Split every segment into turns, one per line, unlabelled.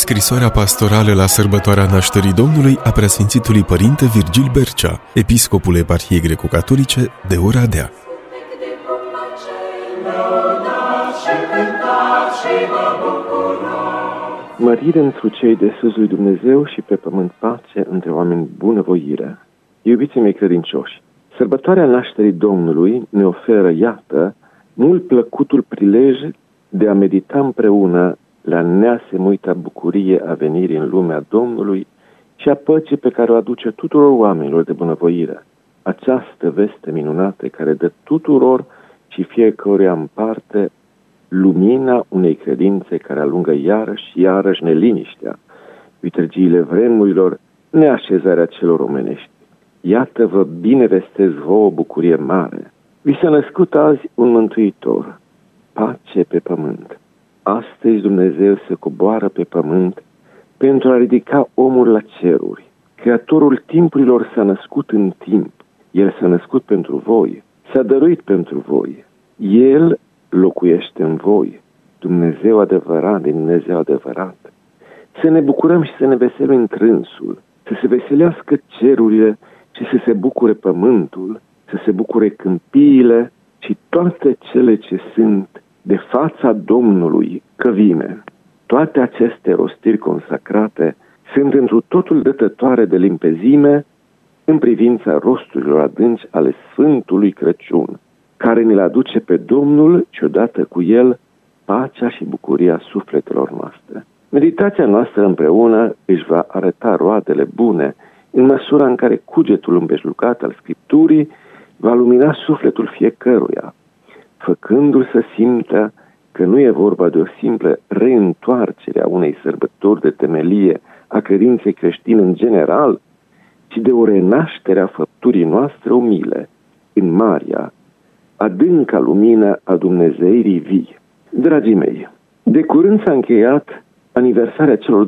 Scrisoarea pastorală la sărbătoarea nașterii Domnului a Preasfințitului Părinte Virgil Bercea, episcopul Eparhiei Greco-Catolice de Oradea.
Mărire întru cei de sus lui Dumnezeu și pe pământ pace între oameni bunăvoire. Iubiții mei credincioși, sărbătoarea nașterii Domnului ne oferă, iată, mult plăcutul prilej de a medita împreună la neasemuita bucurie a venirii în lumea Domnului și a păcii pe care o aduce tuturor oamenilor de bunăvoire. Această veste minunată care dă tuturor și fiecăruia în parte lumina unei credințe care alungă iarăși și iarăși neliniștea, vitregiile vremurilor, neașezarea celor omenești. Iată vă bine vestez vouă bucurie mare. Vi s-a născut azi un mântuitor, pace pe pământ. Astăzi Dumnezeu se coboară pe pământ pentru a ridica omul la ceruri. Creatorul timpurilor s-a născut în timp. El s-a născut pentru voi, s-a dăruit pentru voi. El locuiește în voi, Dumnezeu adevărat din Dumnezeu adevărat. Să ne bucurăm și să ne veselim întrânsul, să se veselească cerurile și să se bucure pământul, să se bucure câmpiile și toate cele ce sunt de fața Domnului căvime. Toate aceste rostiri consacrate sunt întru totul dătătoare de limpezime în privința rosturilor adânci ale Sfântului Crăciun, care ne-l aduce pe Domnul și odată cu el pacea și bucuria sufletelor noastre. Meditația noastră împreună își va arăta roadele bune în măsura în care cugetul îmbeșlucat al Scripturii va lumina sufletul fiecăruia, făcându-l să simtă că nu e vorba de o simplă reîntoarcere a unei sărbători de temelie a credinței creștine în general, ci de o renaștere a făpturii noastre umile, în Maria, adânca lumină a Dumnezeirii vii. Dragii mei, de curând s-a încheiat aniversarea celor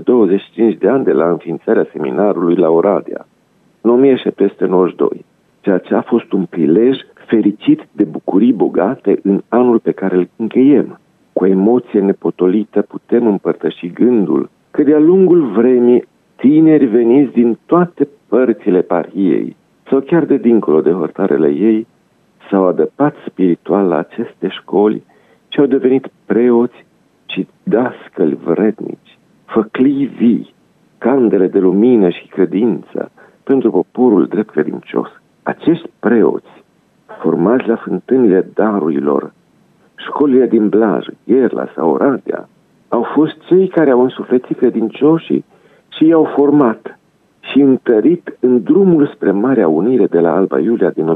225 de ani de la înființarea seminarului la Oradea, în 1792, ceea ce a fost un prilej fericit de bucurii bogate în anul pe care îl încheiem. Cu emoție nepotolită putem împărtăși gândul că de-a lungul vremii tineri veniți din toate părțile Eparhiei sau chiar de dincolo de hotărele ei s-au adăpat spiritual la aceste școli și au devenit preoți și dascăli vrednici, făclii vii, candele de lumină și credință pentru poporul drept credincios. Acești preoți, formați la fântânile darurilor, școlile din Blaj, Gherla sau Oradea, au fost cei care au însuflețit credincioșii și i-au format și întărit în drumul spre Marea Unire de la Alba Iulia din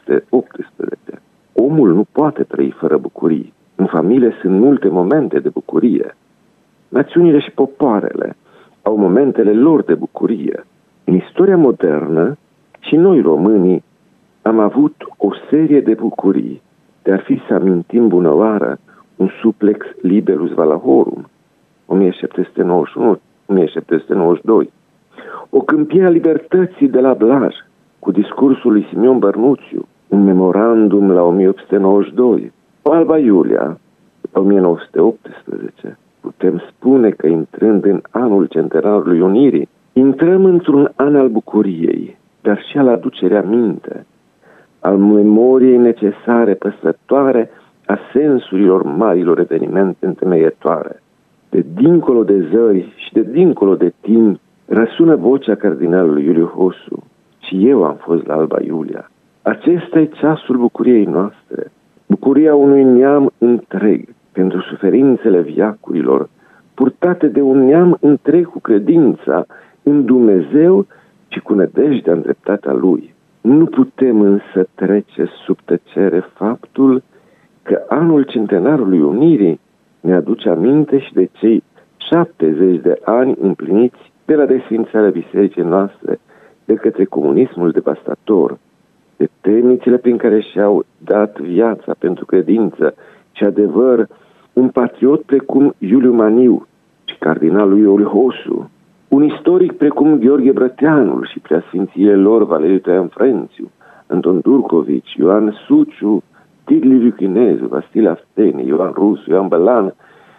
1918. Omul nu poate trăi fără bucurii. În familie sunt multe momente de bucurie. Națiunile și popoarele au momentele lor de bucurie. În istoria modernă, și noi românii am avut o serie de bucurii, de ar fi să amintim bunăoară un suplex Liberus Valahorum, 1791-1792, o câmpie a libertății de la Blaj, cu discursul lui Simeon Bărnuțiu, un memorandum la 1892, o Alba Iulia, 1918. Putem spune că intrând în anul centenarului Unirii, intrăm într-un an al bucuriei, dar și al aducerii aminte, al memoriei necesare păstrătoare a sensurilor marilor evenimente întemeietoare. De dincolo de zări și de dincolo de timp răsună vocea cardinalului Iuliu Hosu. Și eu am fost la Alba Iulia. Acesta e ceasul bucuriei noastre, bucuria unui neam întreg pentru suferințele veacurilor, purtate de un neam întreg cu credința în Dumnezeu și cu nădejdea în dreptatea Lui. Nu putem însă trece sub tăcere faptul că anul centenarului Unirii ne aduce aminte și de cei 70 de ani împliniți de la desfințarea bisericii noastre de către comunismul devastator, de temnițele prin care și-au dat viața pentru credință și adevăr un patriot precum Iuliu Maniu și cardinalul Iuliu Hosu, un istoric precum Gheorghe Brăteanul și preasfințiile lor Valeriu Traian Frențiu, Anton Durcovici, Ioan Suciu, Tigli Luchinezu, Vasile Afteni, Ioan Rusu, Ioan Bălan și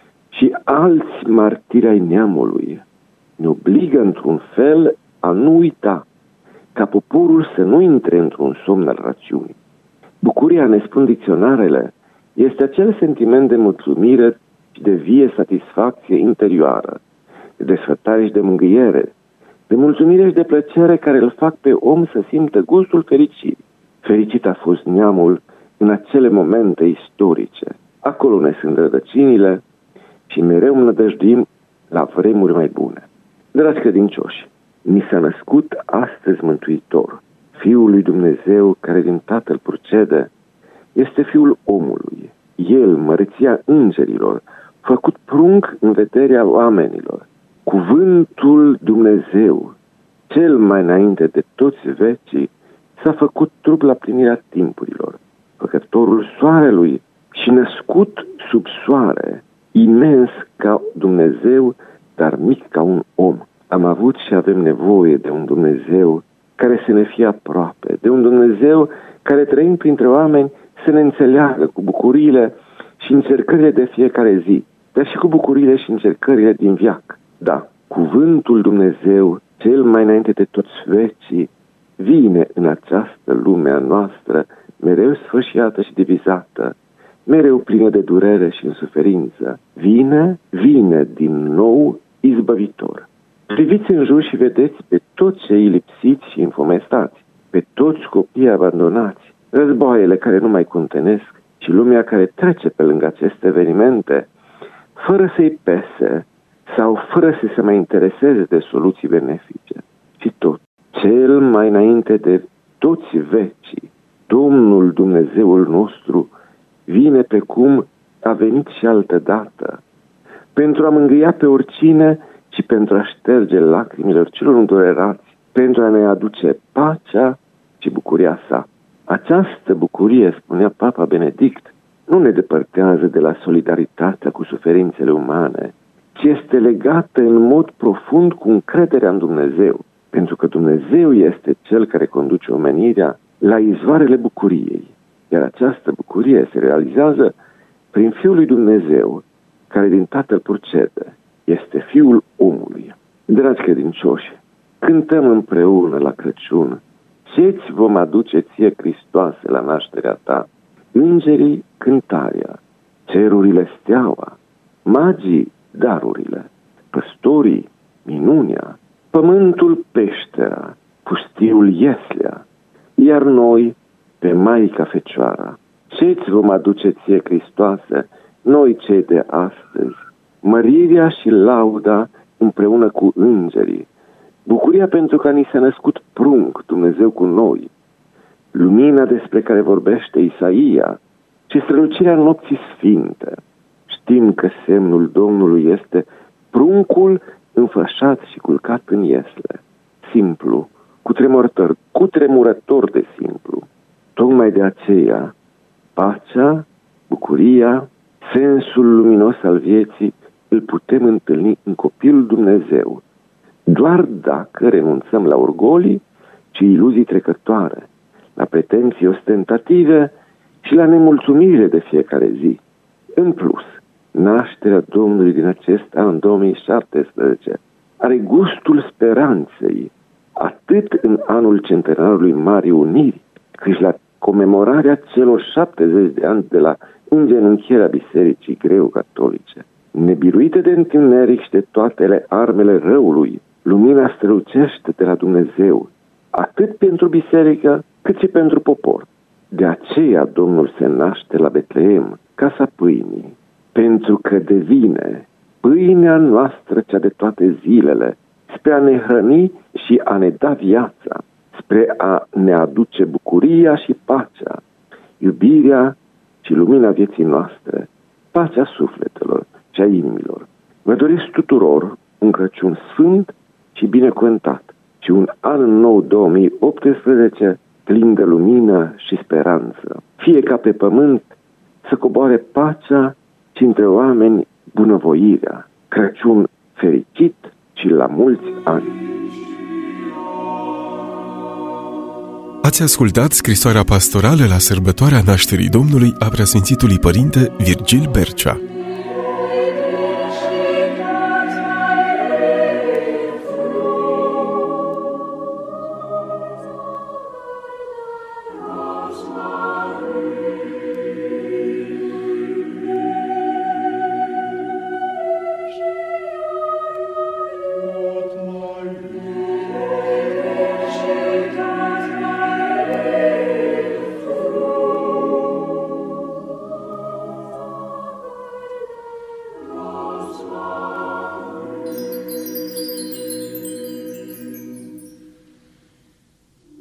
și alți martiri ai neamului ne obligă într-un fel a nu uita, ca poporul să nu intre într-un somn al rațiunii. Bucuria, ne spun dicționarele, este acel sentiment de mulțumire și de vie satisfacție interioară, de desfătare și de mângâiere, de mulțumire și de plăcere care îl fac pe om să simtă gustul fericirii. Fericit a fost neamul în acele momente istorice. Acolo ne sunt rădăcinile și mereu nădăjduim la vremuri mai bune. Dragi credincioși, mi s-a născut astăzi Mântuitor, Fiul lui Dumnezeu care din Tatăl procede, este Fiul omului. El, măreția îngerilor, făcut prunc în vederea oamenilor. Cuvântul Dumnezeu, cel mai înainte de toți vecii, s-a făcut trup la plinirea timpurilor. Făcătorul soarelui și născut sub soare, imens ca Dumnezeu, dar mic ca un om. Am avut și avem nevoie de un Dumnezeu care să ne fie aproape, de un Dumnezeu care, trăind printre oameni, să ne înțeleagă cu bucuriile și încercările de fiecare zi, dar și cu bucuriile și încercările din veac. Da, cuvântul Dumnezeu, cel mai înainte de toți vecii, vine în această lume a noastră, mereu sfâșiată și divizată, mereu plină de durere și în suferință. Vine din nou izbăvitor. Priviți în jur și vedeți pe toți cei lipsiți și înfomestați, pe toți copiii abandonați, războaiele care nu mai contenesc și lumea care trece pe lângă aceste evenimente, fără să-i pese sau fără să se mai intereseze de soluții benefice. Și tot, cel mai înainte de toți vecii, Domnul Dumnezeul nostru vine pe cum a venit și altă dată, pentru a mângâia pe oricine și pentru a șterge lacrimilor celor îndurerați, pentru a ne aduce pacea și bucuria sa. Această bucurie, spunea Papa Benedict, nu ne depărtează de la solidaritatea cu suferințele umane, ci este legată în mod profund cu încrederea în Dumnezeu, pentru că Dumnezeu este Cel care conduce omenirea la izvoarele bucuriei, iar această bucurie se realizează prin Fiul lui Dumnezeu, care din Tatăl procede, este Fiul omului. Dragi credincioși, cântăm împreună la Crăciun, ce-ți vom aduce ție, Hristoase, la nașterea ta? Îngerii, cântarea, cerurile, steaua, magii, darurile, păstorii, minunea, pământul, peștera, pustiul, ieslea, iar noi, pe Maica Fecioara. Ce-ți vom aduce ție, Hristoase, noi cei de astăzi? Mărirea și lauda împreună cu îngerii, bucuria pentru că ni s-a născut prunc Dumnezeu cu noi, lumina despre care vorbește Isaia și strălucirea nopții sfinte. Știm că semnul Domnului este pruncul înfășat și culcat în iesle, simplu, cutremurător de simplu. Tocmai de aceea, pacea, bucuria, sensul luminos al vieții îl putem întâlni în copilul Dumnezeu, doar dacă renunțăm la orgolii și iluzii trecătoare, la pretenții ostentative și la nemulțumirile de fiecare zi. În plus, nașterea Domnului din acest an 2017 are gustul speranței, atât în anul centenarului Marii Uniri, cât și la comemorarea celor 70 de ani de la îngenunchierea Bisericii Greo-Catolice. Nebiruite de întuneric și de toate armele răului, lumina strălucește de la Dumnezeu, atât pentru biserică, cât și pentru popor. De aceea Domnul se naște la Betleem, casa pâinii, pentru că devine pâinea noastră cea de toate zilele, spre a ne hrăni și a ne da viața, spre a ne aduce bucuria și pacea, iubirea și lumina vieții noastre, pacea sufletelor și a inimilor. Vă doresc tuturor un Crăciun sfânt și binecuvântat și un an nou 2018 plin de lumină și speranță. Fie ca pe pământ să coboare pacea și între oameni bunăvoirea. Crăciun fericit și la mulți ani!
Ați ascultat scrisoarea pastorală la sărbătoarea nașterii Domnului a Preasfințitului Părinte Virgil Bercea.